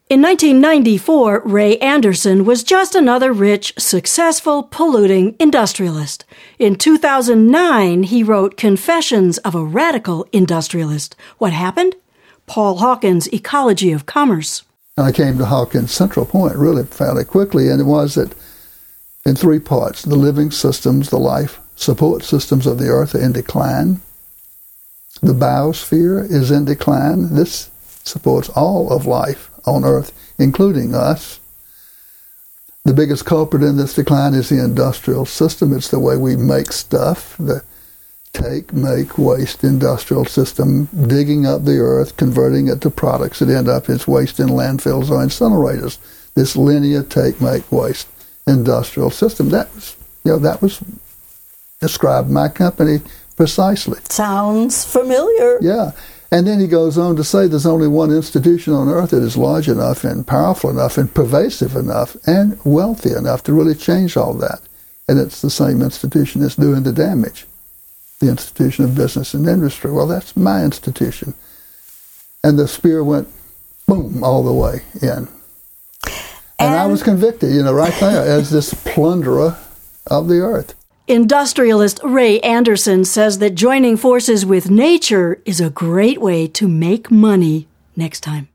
In 1994, Ray Anderson was just another rich, successful, polluting industrialist. In 2009, he wrote Confessions of a Radical Industrialist. What happened? Paul Hawkins' Ecology of Commerce. I came to Hawkins' central point really fairly quickly, and it was that in three parts. The living systems, the life support systems of the earth are in decline. The biosphere is in decline. This supports all of life on earth, including us. The biggest culprit in this decline is the industrial system. It's the way we make stuff, the take, make, waste industrial system, digging up the earth, converting it to products that end up as waste in landfills or incinerators. This linear take, make, waste industrial system. That was described my company precisely. Sounds familiar. Yeah. And then he goes on to say there's only one institution on earth that is large enough and powerful enough and pervasive enough and wealthy enough to really change all that. And it's the same institution that's doing the damage, the institution of business and industry. Well, that's my institution. And the spear went, boom, all the way in. And I was convicted, right there as this plunderer of the earth. Industrialist Ray Anderson says that joining forces with nature is a great way to make money. Next time.